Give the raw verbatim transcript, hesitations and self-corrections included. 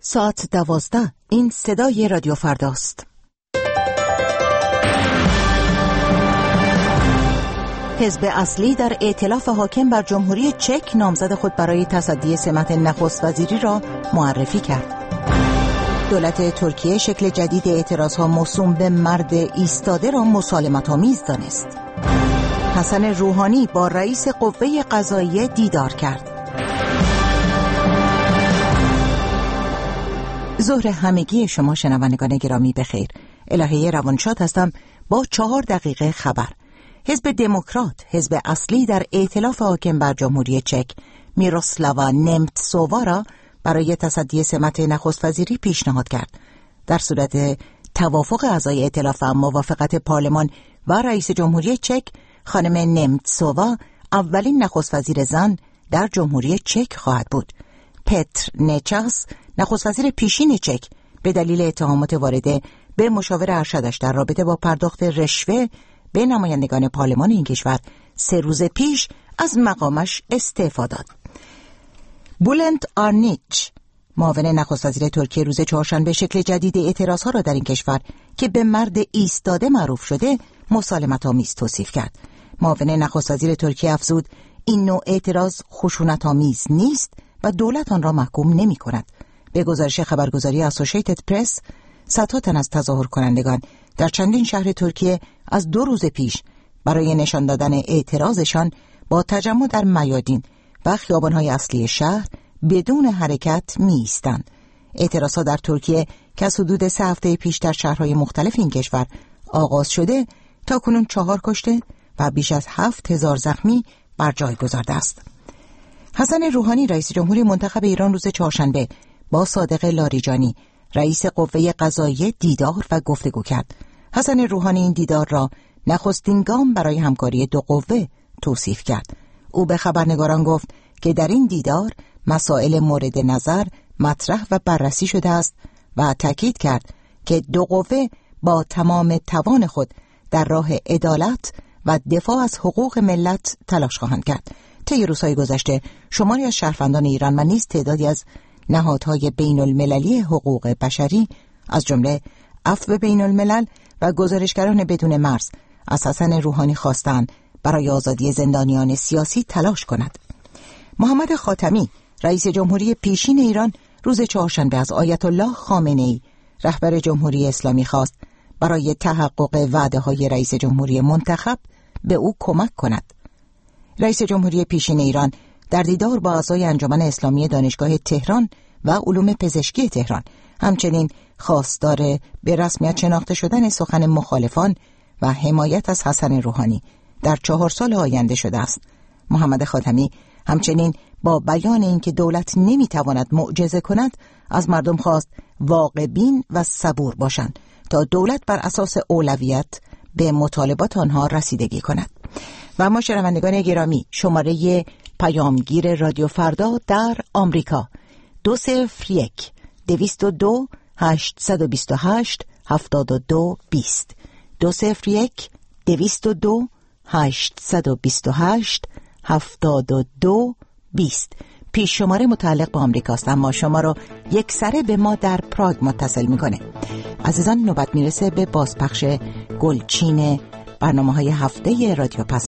ساعت دوازده. این صدای رادیو فرداست. حزب اصلی در ائتلاف حاکم بر جمهوری چک نامزد خود برای تصدی سمت نخست وزیری را معرفی کرد. دولت ترکیه شکل جدید اعتراضها موسوم به مرد ایستاده را مسالمت‌آمیز دانست. حسن روحانی با رئیس قوه قضاییه دیدار کرد. ظهر همگی شما شنوندگان گرامی بخیر. الهه روانشاد هستم با چهار دقیقه خبر. حزب دموکرات، حزب اصلی در ائتلاف حاکم بر جمهوری چک، میروسلاوا نمتسووا را برای تصدی سمت نخست وزیری پیشنهاد کرد. در صورت توافق اعضای ائتلاف و موافقت پارلمان و رئیس جمهوری چک، خانم نمتسووا اولین نخست وزیر زن در جمهوری چک خواهد بود. پتر نچاس، نخست وزیر پیشین چک، به دلیل اتهامات وارده به مشاور ارشدش در رابطه با پرداخت رشوه به نمایندگان پارلمان این کشور سه روز پیش از مقامش استعفا داد. بولند آرنیچ، معاون نخست وزیر ترکیه، روز چهارشنبه شکل جدید اعتراضها را در این کشور که به مرد ایستاده معروف شده مسالمت‌آمیز توصیف کرد. معاون نخست وزیر ترکیه افزود این نوع اعتراض خشونت‌آمیز نیست و دولت آن را محکوم نمی کند. به گزارش خبرگزاری اسوسییتد پرس، صدها تن از تظاهر کنندگان در چندین شهر ترکیه از دو روز پیش برای نشان دادن اعتراضشان با تجمع در میادین و خیابان‌های اصلی شهر بدون حرکت می ایستند. اعتراضها در ترکیه که از حدود سه هفته پیش در شهرهای مختلف این کشور آغاز شده، تا کنون چهار کشته و بیش از هفت هزار زخمی بر جای گذارده است. حسن روحانی، رئیس جمهوری منتخب ایران، روز چهارشنبه با صادق لاریجانی، رئیس قوه قضاییه، دیدار و گفتگو کرد. حسن روحانی این دیدار را نخستین گام برای همکاری دو قوه توصیف کرد. او به خبرنگاران گفت که در این دیدار مسائل مورد نظر مطرح و بررسی شده است و تاکید کرد که دو قوه با تمام توان خود در راه عدالت و دفاع از حقوق ملت تلاش خواهند کرد. طی روزهای گذشته شماری از شهروندان ایران و نیز تعدادی از نهادهای بین المللی حقوق بشری از جمله عفو بین الملل و گزارشگران بدون مرز از حسن روحانی خواستند برای آزادی زندانیان سیاسی تلاش کند. محمد خاتمی، رئیس جمهوری پیشین ایران، روز چهارشنبه از آیت الله خامنه‌ای، رهبر جمهوری اسلامی، خواست برای تحقق وعده‌های رئیس جمهوری منتخب به او کمک کند. رئیس جمهوری پیشین ایران در دیدار با اعضای انجمن اسلامی دانشگاه تهران و علوم پزشکی تهران همچنین خواستار به رسمیت شناخته شدن سخن مخالفان و حمایت از حسن روحانی در چهار سال آینده شده است. محمد خاتمی همچنین با بیان اینکه دولت نمیتواند معجزه کند، از مردم خواست واقع بین و صبور باشند تا دولت بر اساس اولویت به مطالبات آنها رسیدگی کند. و ما شنوندگان گرامی، شماره پیامگیر رادیو فردا در آمریکا دو صفر یک دویست و دو هشتصد و بیست و هشت هفتاد و دو بیست دو صفر یک دویست و دو هشتصد و بیست و هشت هفتاد و دو بیست پیش شماره متعلق به آمریکاست، اما شما رو یک سره به ما در پراگ متصل میکنه. عزیزان، نوبت میرسه به بازپخش گلچین برنامه‌های هفته رادیو پس